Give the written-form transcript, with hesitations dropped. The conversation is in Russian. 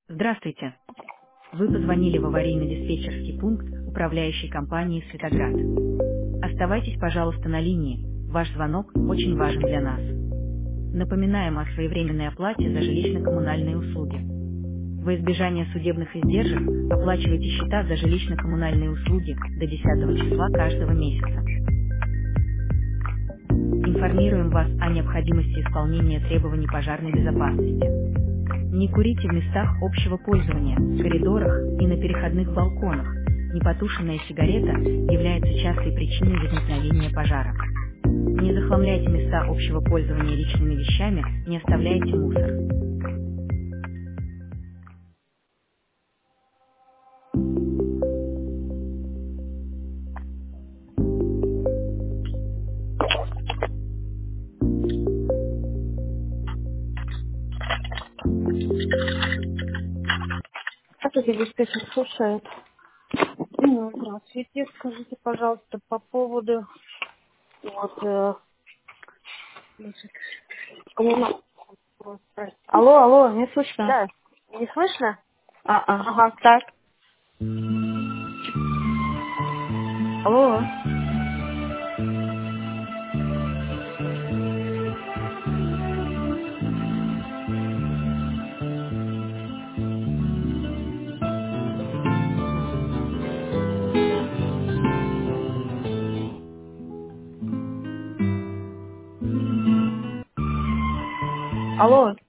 Здравствуйте. Вы позвонили в аварийно-диспетчерский пункт управляющей компании «Светоград». Оставайтесь, пожалуйста, на линии. Ваш звонок очень важен для нас. Напоминаем о своевременной оплате за жилищно-коммунальные услуги. Во избежание судебных издержек оплачивайте счета за жилищно-коммунальные услуги до 10 числа каждого месяца. Информируем вас о необходимости исполнения требований пожарной безопасности. Не курите в местах общего пользования, в коридорах и на переходных балконах. Непотушенная сигарета является частой причиной возникновения пожара. Не захламляйте места общего пользования личными вещами, не оставляйте мусор. Здравствуйте, диспетчер слушает. Здравствуйте. Скажите, пожалуйста, по поводу вот значит, коммунального. Алло, не слышно? Да. Не слышно? Ага, так. Алло. Алло.